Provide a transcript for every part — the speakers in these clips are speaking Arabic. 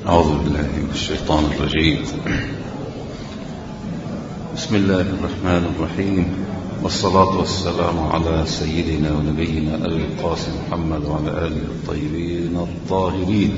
أعوذ بالله من الشيطان الرجيم. بسم الله الرحمن الرحيم، والصلاة والسلام على سيدنا ونبينا أبي القاسم محمد وعلى آله الطيبين الطاهرين.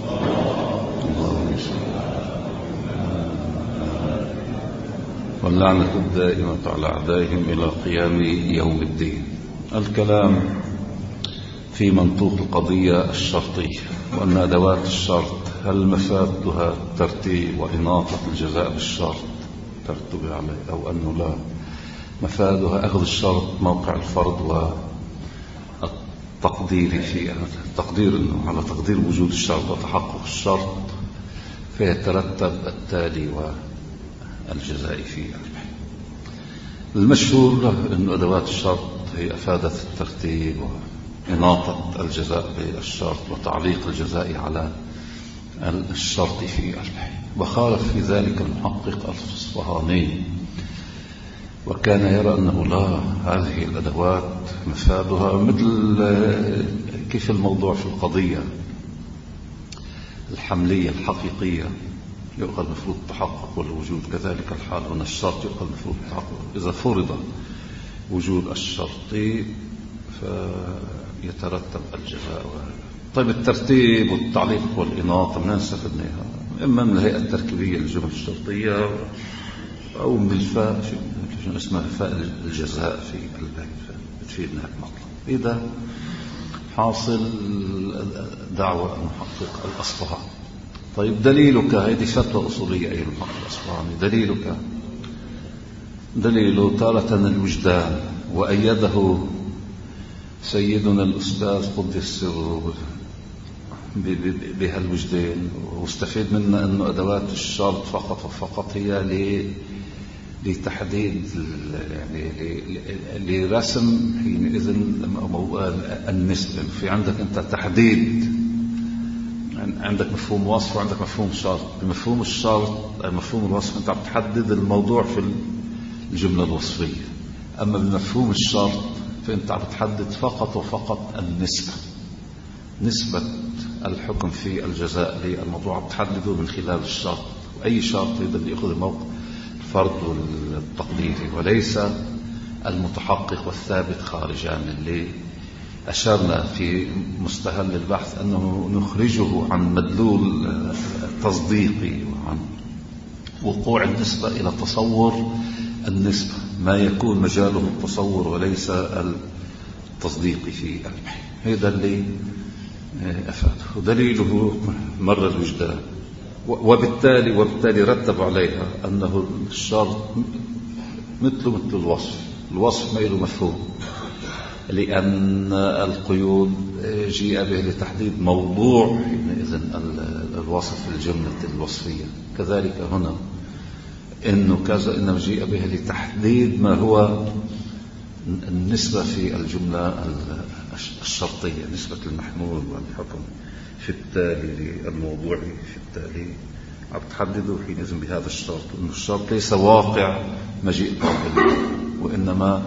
واللعنة الدائمة على أعدائهم إلى قيام يوم الدين. الكلام في منطوق القضية الشرطية، وأن أدوات الشرط هل مفادها ترتيب وإناطة الجزاء بالشرط ترتب عليه، أو أنه لا، مفادها أخذ الشرط موقع الفرض والتقدير فيه، التقدير أنه على تقدير وجود الشرط وتحقق الشرط فيترتب التالي والجزاء فيه. المشهور له أن أدوات الشرط هي أفادت الترتيب وإناطة الجزاء بالشرط وتعليق الجزاء على الشرط في البحث. وخالف في ذلك المحقق الأصفهاني، وكان يرى أنه لا، هذه الأدوات مفادها مثل كيف الموضوع في القضية الحملية الحقيقية يؤخذ مفروض التحقق والوجود، كذلك الحال هنا الشرط يؤخذ مفروض التحقق. إذا فرض وجود الشرط فيترتب الجزاء. طيب الترتيب والتعليق والإناطة من استفدنا هذا؟ إما من الهيئة التركيبية للجمل الشرطية أو من الفاء اسمها فاء الجزاء في البيت، بتفيدنا المطلب. إذا حاصل دعوة المحقق الأصفهاني. طيب دليلك، هذه فتوى أصولية أي المحقق الأصفهاني، دليله تارة الوجدان، وأيده سيدنا الأستاذ قدس سره بهالوجدين، واستفيد منا أنه أدوات الشرط فقط وفقط هي لتحديد يعني لرسم حينئذ النسبة. في عندك أنت تحديد، عندك مفهوم وصف وعندك مفهوم شرط. بمفهوم الشرط مفهوم الوصف أنت بتحدد الموضوع في الجملة الوصفية، أما بمفهوم الشرط فأنت بتحدد فقط وفقط النسبة، نسبة الحكم في الجزاء للموضوع بتحدده من خلال الشرط. وأي شرط يقدر يأخذ الموقع الفرض والتقديري، وليس المتحقق والثابت خارجا من اللي أشرنا في مستهل البحث أنه نخرجه عن مدلول تصديقي وعن وقوع النسبة إلى تصور النسبة، ما يكون مجاله التصور وليس التصديق في البحث. هذا اللي أفاده. دليله مر الوجدان، وبالتالي رتب عليها أنه الشرط مثل الوصف ما له مفهوم، لأن القيود جيء به لتحديد موضوع حينئذ الوصف الجملة الوصفية. كذلك هنا إنه كذا، إنما جيء به لتحديد ما هو النسبة في الجملة الشرطية، نسبة المحمول والحكم في التالي للموضوع في التالي تحدده حينئذ بهذا الشرط، إنه الشرط ليس واقع مجيء طالب، وإنما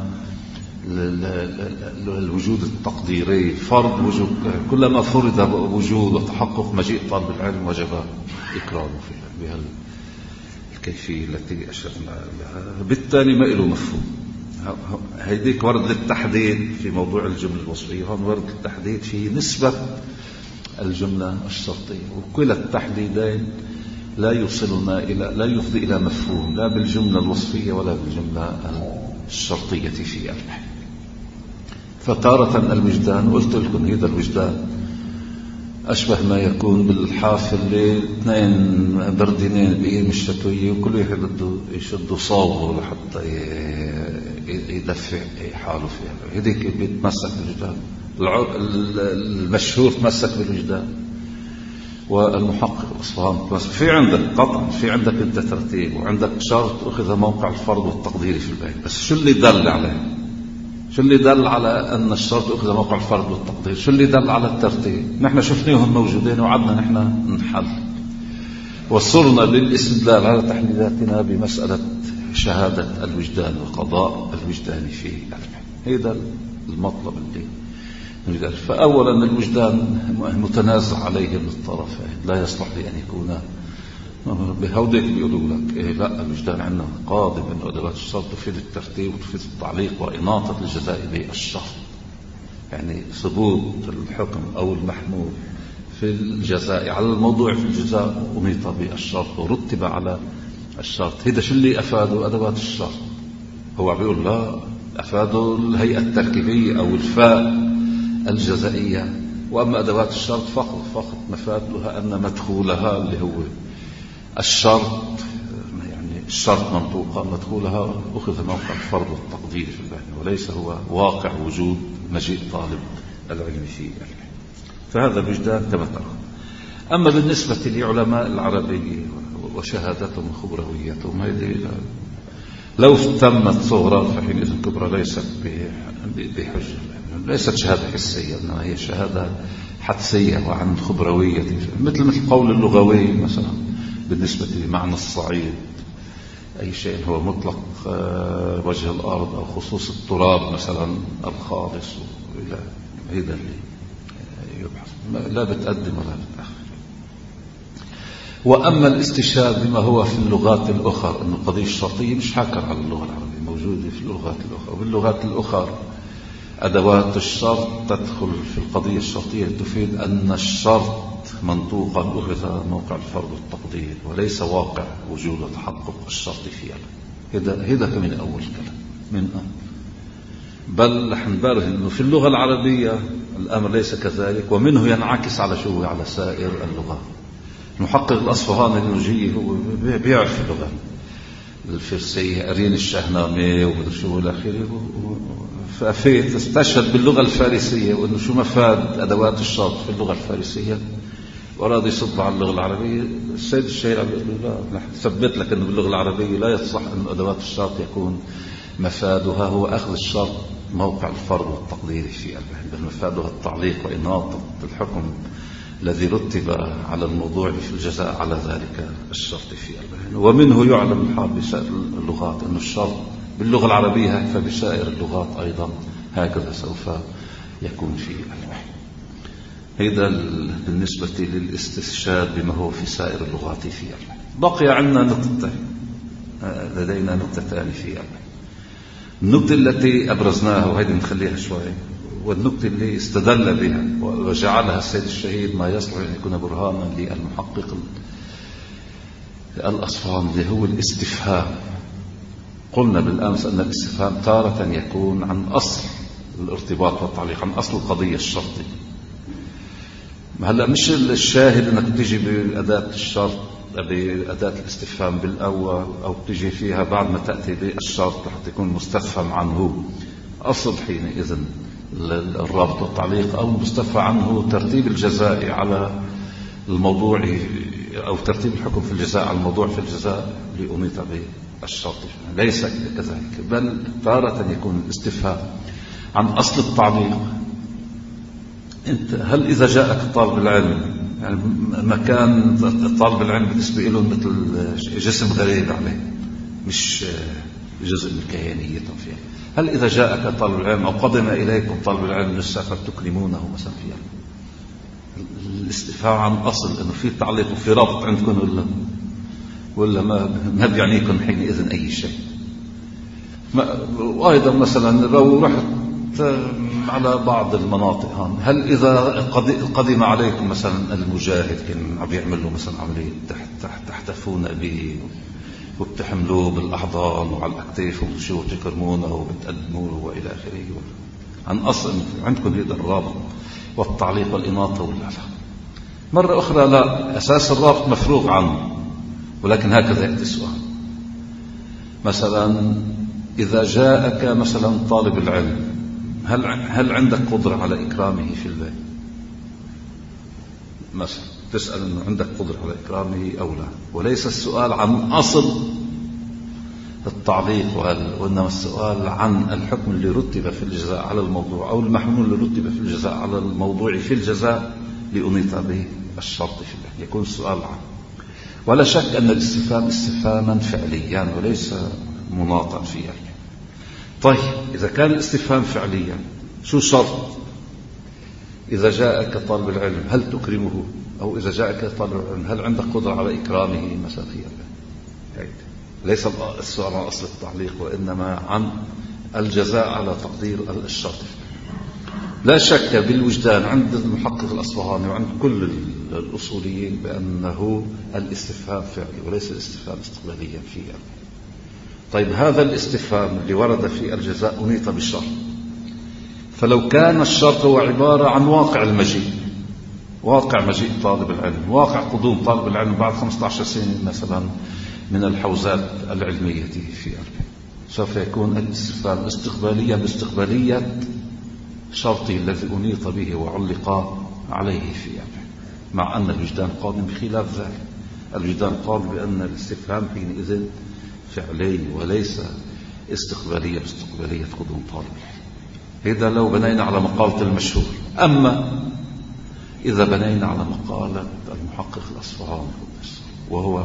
الوجود التقديري، فرض وجود. كلما فرض وجود وتحقق مجيء طالب العلم وجب إكرامه بها الكيفية التي أشرنا لها. بالتالي ما له مفهوم. هيديك ورد للتحديد في موضوع الجملة الوصفية، هون ورد للتحديد في نسبة الجملة الشرطية، وكلا التحديدين لا يفضي إلى مفهوم، لا بالجملة الوصفية ولا بالجملة الشرطية في البحث. فتارة الوجدان، قلت لكم هذا الوجدان أشبه ما يكون بالحافل اللي اثنين بردينين بإيد الشتوية وكل واحد بده يشدوا صوبه لحتى يدفع حاله فيها. هذيك بيتمسك بالوجدان، المشهور تمسك بالوجدان، والمحقق الأصفهاني في عندك قطعا، في عندك انت ترتيب وعندك شرط أخذ موقع الفرض والتقدير في البيت. بس شو اللي دل عليه؟ شو اللي دل على أن الشرط أخذ موقع الفرض والتقدير؟ شو اللي دل على الترتيب؟ نحن شفناهم موجودين وعدنا نحن نحل، وصلنا للاستدلال على تحليلاتنا بمسألة شهادة الوجدان وقضاء الوجدان في البحث. هذا المطلب اللي فأولا الوجدان متنازع عليه بالطرفين، لا يصلح لأن يكون بهودك بيقولوا لك إيه لا، الوجدان عندنا قاضي بأنه أدوات الشرط تفيد الترتيب وتفيد التعليق وإناطة الجزاء بالشرط، يعني ثبوت الحكم أو المحمول في الجزاء على الموضوع في الجزاء أنيط بالشرط ورتب على الشرط. هذا شو اللي أفادوا أدوات الشرط؟ هو بيقول لا، أفادوا الهيئة التركيبية أو الفاء الجزائية، وأما أدوات الشرط فقط مفاد لها أن مدخولها اللي هو الشرط، يعني الشرط منطوقة مدخولها أخذ موقع الفرض والتقدير في البحث، وليس هو واقع وجود مجيء طالب العلم فيه. فهذا الوجدان كما ترى. أما بالنسبة لعلماء العربية وشهادتهم وخبرويتهم، هذه لو تمت صغرى فحينئذ كبرى ليست بحجة، ليست شهادة حسية، إنما هي شهادة حدسية وعن خبروية، مثل قول اللغوي مثلا بالنسبة لمعنى الصعيد، أي شيء هو مطلق وجه الأرض أو خصوص التراب مثلا الخالص، إلى هذا اللي يبحث، لا بتقدم ولا بتأخر. وأما الاستشهاد بما هو في اللغات الأخرى، أن القضية الشرطية مش حاكر على اللغة العربية، موجودة في اللغات الأخرى، وباللغات الأخرى أدوات الشرط تدخل في القضية الشرطية تفيد أن الشرط منطوقا أخذ موقع الفرض والتقدير، وليس واقع وجود وتحقق الشرط فيها. هذا من أول كلام من بل حنبره أنه في اللغة العربية الأمر ليس كذلك، ومنه ينعكس على شو على سائر اللغات. المحقق الأصفهاني النجي هو بيعرف اللغة الفارسية، أرين الشهنامي ومدري شو إلى آخره، ففي استشهد باللغة الفارسية وإنه شو مفاد أدوات الشرط في اللغة الفارسية، وأراد يصد على اللغة العربية. السيد الشيرعي بيقول له لا، نحن نثبت لك أنه باللغة العربية لا يصح أن أدوات الشرط يكون مفادها هو أخذ الشرط موقع الفرض والتقدير في البحث، بل مفادها التعليق وإناطة الحكم الذي رتب على الموضوع في الجزاء على ذلك الشرط في البحث. ومنه يعلم الحال بسائر اللغات أن الشرط باللغة العربية فبسائر اللغات أيضا هكذا سوف يكون في البحث. هذا بالنسبة للاستشهاد بما هو في سائر اللغات في البحث. بقي عندنا نقطة، لدينا نقطتان في البحث. النقطة التي أبرزناها وهذه نخليها شوي، والنقطة اللي استدل بها وجعلها السيد الشهيد ما يصلح أن يكون برهانا للمحقق الأصفهاني، اللي هو الاستفهام. قلنا بالأمس أن الاستفهام تارة يكون عن أصل الارتباط والتعليق، عن أصل القضية الشرطي. هلا مش الشاهد أنك تجي بأداة الشرط بأداة الاستفهام بالأول، أو تجي فيها بعد ما تأتي بالشرط حتى يكون مستفهم عنه أصل حينئذ الرابط والتعليق، أو مستفهم عنه ترتيب الجزاء على الموضوع، أو ترتيب الحكم في الجزاء على الموضوع في الجزاء لأنيط بالشرط. ليس كذلك، بل تارة يكون الاستفهام عن أصل التعليق. أنت هل إذا جاءك طالب العلم، يعني مكان طالب العلم بالنسبة له مثل جسم غريب عليه، مش جزء من كيانيتهم فيها، هل إذا جاءك طالب العلم أو قدم إليكم طالب العلم للسفر تكرمونه مثلا فيها؟ الاستفهام عن أصل أنه في تعليق وفي رابط عندكم ولا ما بيعنيكم حينئذ أي شيء. وأيضا مثلا لو رحت على بعض المناطق هون، هل إذا قدم عليكم مثلا المجاهد كان عم يعمل له مثلا عملية تحتفون به وبتحملوه بالأحضان وعلى الأكتاف وشو وتكرمونه وبتقدموه وإلى آخره، عن أصل عندكم هذا الرابط والتعليق والإناطة ولا لا؟ مرة أخرى لا، أساس الرابط مفروغ عنه، ولكن هكذا يأتي السؤال. مثلا إذا جاءك مثلا طالب العلم، هل عندك قدرة على إكرامه في البيت؟ مثلا تسأل أنه عندك قدرة على إكرامه أو لا، وليس السؤال عن أصل التعليق وإنما السؤال عن الحكم اللي رتب في الجزاء على الموضوع، أو المحمول اللي رتب في الجزاء على الموضوع في الجزاء لأنيط به الشرط في البحث. يكون السؤال عنه. ولا شك أن الاستفهام استفهاما فعليا وليس مناطا فيها. طيب إذا كان الاستفهام فعليا، شو شرط إذا جاءك طالب العلم هل تكرمه؟ أو إذا جاءك طالب العلم هل عندك قدرة على إكرامه مثلا؟ ليس السؤال عن أصل التعليق، وإنما عن الجزاء على تقدير الشرط. لا شك بالوجدان عند المحقق الأصفهاني وعند كل الأصوليين بأنه الاستفهام فعلي وليس الاستفهام استقباليا فيه. طيب هذا الاستفهام اللي ورد في الجزاء أنيط بالشرط، فلو كان الشرط هو عبارة عن واقع المجيء، واقع مجيء طالب العلم، واقع قدوم طالب العلم بعد 15 سنة مثلا من الحوزات العلمية في قلبه، سوف يكون الاستفهام استقباليا باستقبالية شرطي الذي أنيط به وعلق عليه في قلبه، مع أن الوجدان قادم بخلاف ذلك. الوجدان قال بأن الاستفهام حينئذ فعلي وليس استقبالية باستقبالية قدوم طالب العلم. إذا لو بنينا على مقالة المشهور. أما إذا بنينا على مقالة المحقق الأصفهاني وهو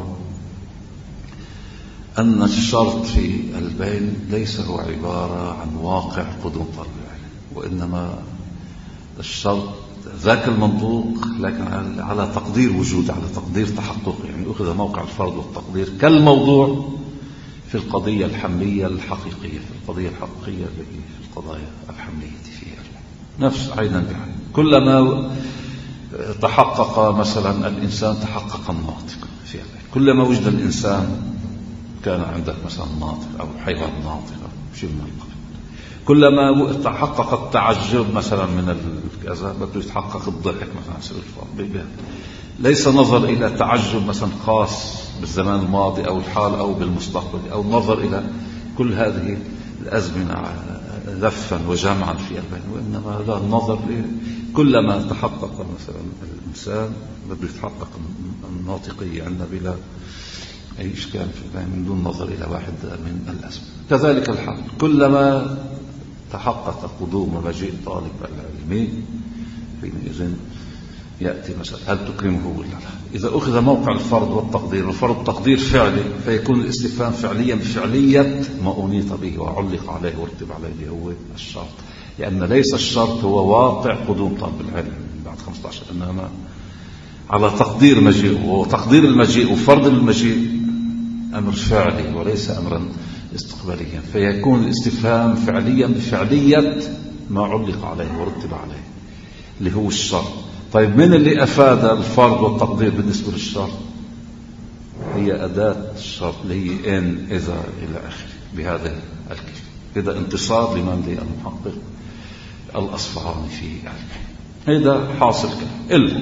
أن الشرط في البين ليس هو عبارة عن واقع قدوم طالب العلم، وإنما الشرط ذاك المنطوق لكن على تقدير وجود، على تقدير تحقق، يعني أخذ موقع الفرض والتقدير كالموضوع في القضية الحملية الحقيقية، في القضية الحقيقية التي في القضايا الحملية فيها نفس عينا بعين. كلما تحقق مثلا الإنسان تحقق الناطق فيها، كلما وجد الإنسان كان عندك مثلا ناطق أو حيوان ناطق أو شيء من القبيل، كلما تحقق التعجب مثلا من الكذا بده يتحقق الضحك مثلا. ليس نظر إلى تعجب مثلا خاص بالزمان الماضي أو الحال أو بالمستقبل، أو نظر إلى كل هذه الأزمنة لفا وجمعا في البين، وإنما هذا النظر كلما تحقق مثلا الإنسان بده يتحقق الناطقية عندنا بلا أي إشكال في البين من دون نظر إلى واحد من الأزمنة. كذلك الحال كلما تحقق قدوم ومجيء طالب العلم حينئذ يأتي مثلا هل تكرمه ولا لا. إذا أخذ موقع الفرض والتقدير، الفرض تقدير فعلي، فيكون الاستفهام فعليا بفعلية ما أنيط به وعلق عليه ورتب عليه اللي هو الشرط، لأن ليس الشرط هو واقع قدوم طالب العلم بعد 15، إنما على تقدير مجيء، وتقدير المجيء وفرض المجيء أمر فعلي وليس أمرا استقباليا، فيكون الاستفهام فعليا بفعلية ما علق عليه ورتب عليه اللي هو الشرط. طيب من اللي أفاد الفرض والتقدير بالنسبة للشرط؟ هي أداة الشرط اللي هي إن إذا إلى آخره بهذا الكيف. هذا انتصار لمن للمحقق الأصفهاني في علمه. هذا حاصل كلام، إلا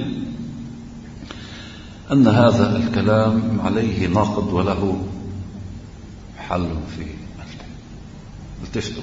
أن هذا الكلام عليه ناقد وله حل في علمه. التفتوا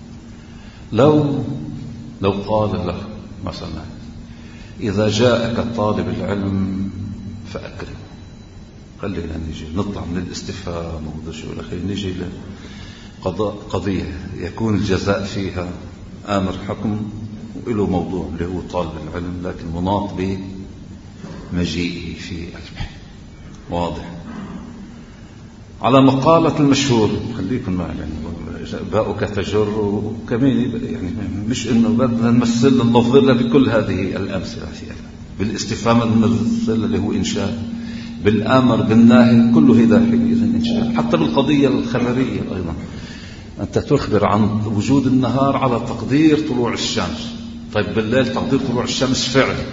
لو قال له مثلا إذا جاءك طالب العلم فأكرم، خلينا نيجي نطلع من الاستفهام نيجي قضية يكون الجزاء فيها آمر حكم وله موضوع اللي هو طالب العلم، لكن مناط بمجيئه في علمه. واضح؟ على مقالة المشهور خليكم معي، يعني باؤك تجر وكمان يعني مش انه بدنا نمثل النظر بكل هذه الامثله فيها، بالاستفهام الممثل اللي هو انشاء، بالامر بالناهي كله هذا حينئذ انشاء. حتى بالقضيه الخبريه ايضا انت تخبر عن وجود النهار على تقدير طلوع الشمس، طيب بالليل تقدير طلوع الشمس فعلي،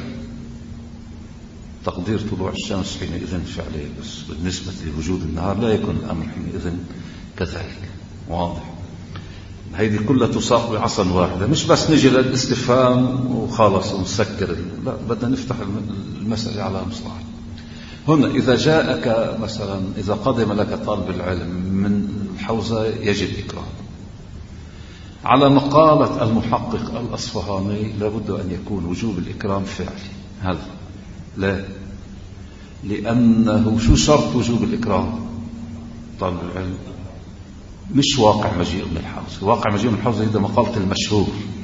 تقدير طلوع الشمس حينئذ فعلي، بس بالنسبه لوجود النهار لا يكون الامر حينئذ كذلك. واضح؟ هيدي كلها تساق بعصا واحدة، مش بس نجي للاستفهام وخالص ونسكر، لا بدنا نفتح المسألة على مصراعي. هنا إذا جاءك مثلا، إذا قدم لك طالب العلم من الحوزة يجب إكرام. على مقالة المحقق الأصفهاني لابد أن يكون وجوب الإكرام فعلي. هذا لا، لأنه شو شرط وجوب الإكرام؟ طالب العلم مش واقع مجيء من الحوزة، واقع مجيء من الحوزة هذا مقالة المشهور،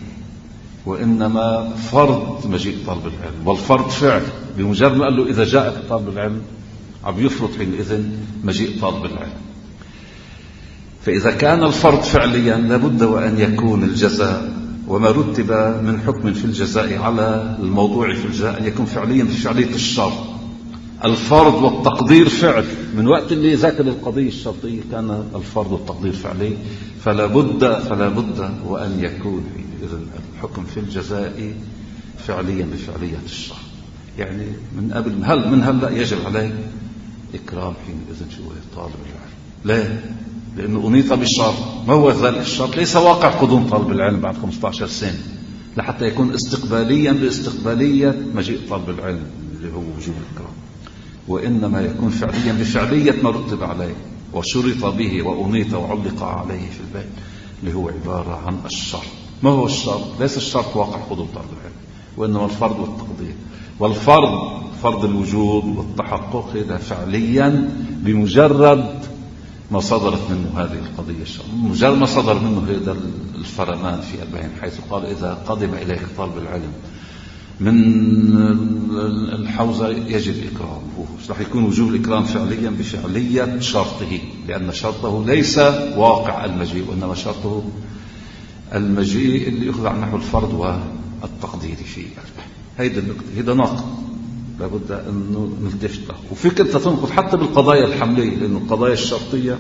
وإنما فرض مجيء طالب العلم، والفرض فعل. بمجرد ما قال له إذا جاءك طالب العلم عم يفرض حينئذ مجيء طالب العلم. فإذا كان الفرض فعليا لابد وأن يكون الجزاء وما رتب من حكم في الجزاء على الموضوع في الجزاء أن يكون فعليا بفعلية الشرط. الفرض والتقدير فعل، من وقت اللي ذكر القضية الشرطية كان الفرض والتقدير فعلي، فلا بد وأن يكون الحكم في الجزاء فعليا بفعلية الشرط. يعني من قبل من هلا يجب عليه إكرام حينئذ شو طالب العلم. لا، لأنه أنيط بالشرط. ما هو ذلك الشرط؟ ليس واقع قدوم طالب العلم بعد 15 سنة لحتى يكون استقباليا باستقبالية مجيء طالب العلم اللي هو وجوب الإكرام، وإنما يكون فعليا بفعلية ما رتب عليه وشرط به وأنيط وعلق عليه في البيت، اللي هو عبارة عن الشرط. ما هو الشرط؟ ليس الشرط واقع قدوم طالب العلم، وإنما الفرض والتقدير. والفرض فرض الوجود والتحقق إذا فعليا بمجرد ما صدرت منه هذه القضية الشرعية، مجرد ما صدر منه هذا الفرمان في البيان، حيث قال إذا قدم إليك طالب العلم من الحوزة يجب إكرامه. رح يكون وجوب الإكرام فعليا بفعلية شرطه، لأن شرطه ليس واقع المجيء، وإنما شرطه المجيء اللي يأخذ عن نحو الفرض والتقدير فيه. هذا ناقض لابد أن نلتفت له. وفكرة تنقض حتى بالقضايا الحملية، لأن القضايا الشرطية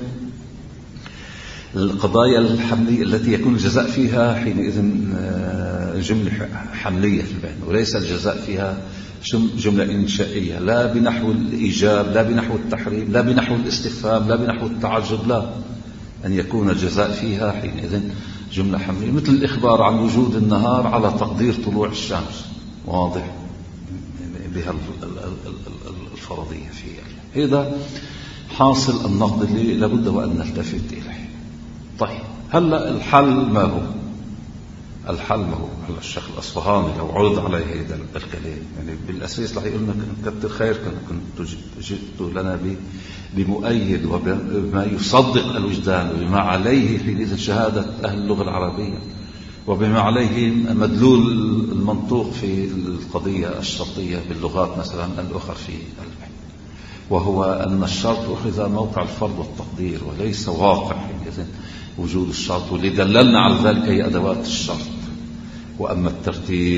القضايا الحملية التي يكون الجزاء فيها حينئذ جملة حملية في البيان، وليس الجزاء فيها جملة إنشائية، لا بنحو الإيجاب، لا بنحو التحريم، لا بنحو الاستفهام، لا بنحو التعجب، لا، أن يكون الجزاء فيها حينئذ جملة حملية، مثل الإخبار عن وجود النهار على تقدير طلوع الشمس، واضح بها الفرضية فيها. هذا حاصل النقد اللي لابد وأن نلتفت إليه. طيب هلأ الحل ما هو؟ هلا الشيخ الأصفهاني لو عرض عليه هذا الكلام، يعني بالأساس رح يقول لنا كتر خير كنت جئت لنا بمؤيد وبما يصدق الوجدان، وبما عليه حينئذ شهادة أهل اللغة العربية، وبما عليه مدلول المنطوق في القضية الشرطية باللغات مثلا الأخرى في البحث، وهو أن الشرط أخذ موقع الفرض والتقدير وليس واقع حينئذ وجود الشرط، واللي دللنا على ذلك هي أدوات الشرط. وأما الترتيب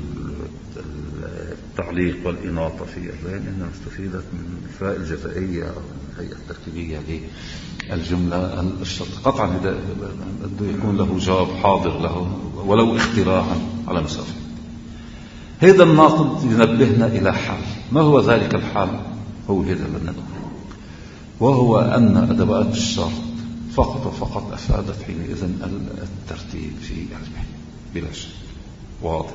والتعليق والإناطة في البيان إنما استفيدت من الفاء الجزائية أو الهيئة التركيبية للجملة الشرط. قطعا بده يكون له جواب حاضر له ولو اختراعا على مسافة. هذا الناقض ينبهنا إلى حل. ما هو ذلك الحل؟ هو هذا اللي نقول، وهو أن أدوات الشرط فقط وفقط أفادت حينئذ الترتيب في البحث بلا شك، واضح.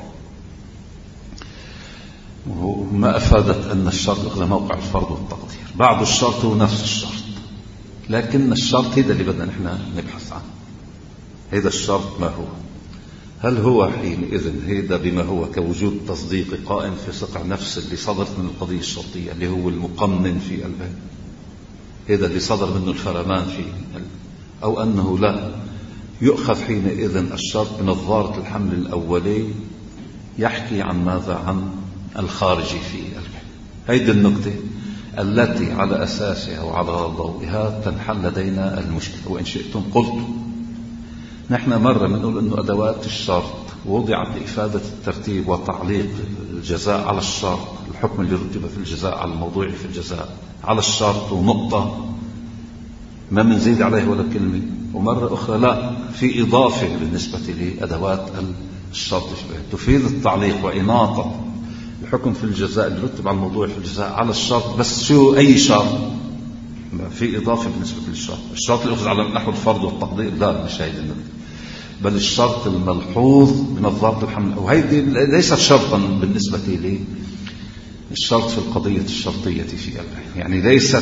وما أفادت أن الشرط أخذ موقع الفرض والتقدير. بعد الشرط هو نفس الشرط، لكن الشرط هذا اللي بدنا نحن نبحث عنه. هذا الشرط ما هو؟ هل هو حينئذ هذا بما هو كوجود تصديق قائم في صقع نفس اللي صدرت من القضية الشرطية اللي هو المقنن في البيان، هذا اللي صدر منه الفرمان في أو أنه لا يؤخذ حينئذ الشرط بنظارة الحمل الأولي يحكي عن ماذا؟ عن الخارجي في البيان. هذه النقطة التي على أساسها وعلى ضوئها تنحل لدينا المشكلة. وإن شئتم قلت نحن مرة بنقول أنه أدوات الشرط وضعت لإفادة الترتيب وتعليق الجزاء على الشرط، الحكم اللي رتب في الجزاء على الموضوع في الجزاء على الشرط ونقطة، ما منزيد عليه ولا كلمة. ومرة أخرى لا، في إضافة بالنسبة لأدوات الشرط تفيد التعليق وإناطة الحكم في الجزاء اللي رتب على الموضوع في الجزاء على الشرط. بس شو أي شرط؟ في إضافة بالنسبة للشرط. الشرط اللي أخذ على نحو الفرض والتقدير لا، مش هيدا النقطة، بل الشرط الملحوظ بنظارة الحمل. وهيدي ليست شرطا بالنسبة لي الشرط في القضية الشرطية في البحث، يعني ليست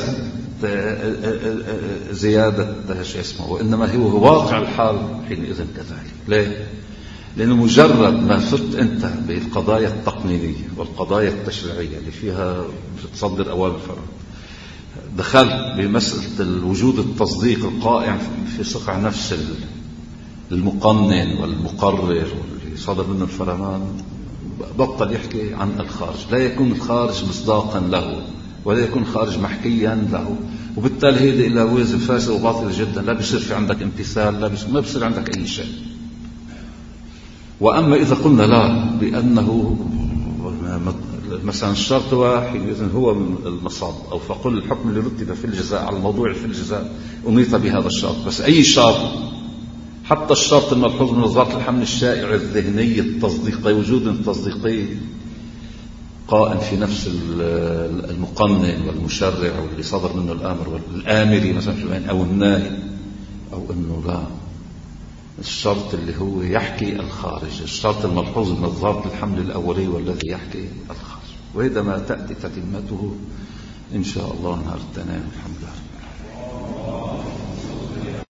زيادة شيء اسمه، وإنما هو واقع الحال حينئذ كذلك. ليه؟ لأنه مجرد ما فت أنت بالقضايا التقنينية والقضايا التشريعية اللي فيها بتصدر أوامر الفرد، دخلت بمسألة الوجود التصديق القائم في صقع نفس المقنن والمقرر واللي صدر منه الفرمان، بطل يحكي عن الخارج. لا يكون الخارج مصداقا له ولا يكون خارج محكيا له، وبالتالي هيدا إلا وزن فاسد وباطل جدا. لا بيصير في عندك امتثال، لا ما بيصير عندك أي شيء. وأما إذا قلنا لا بأنه مثلا الشرط واحد إذن هو المصاب، أو فقل الحكم اللي رتب في الجزاء على الموضوع في الجزاء أميت بهذا الشرط. بس أي شرط، حتى الشرط الملحوظ من نظرات الحمل الشائع الذهني التصديقي، وجود تصديقي قائم في نفس المقنن والمشرع واللي صدر منه الآمر والآمري مثلا أو الناهي، أو أنه لا، الشرط اللي هو يحكي الخارج، الشرط الملحوظ من نظرات الحمل الأولي والذي يحكي الخارج. وإذا ما تأتي تتمته إن شاء الله نهار التنين. الحمد لله.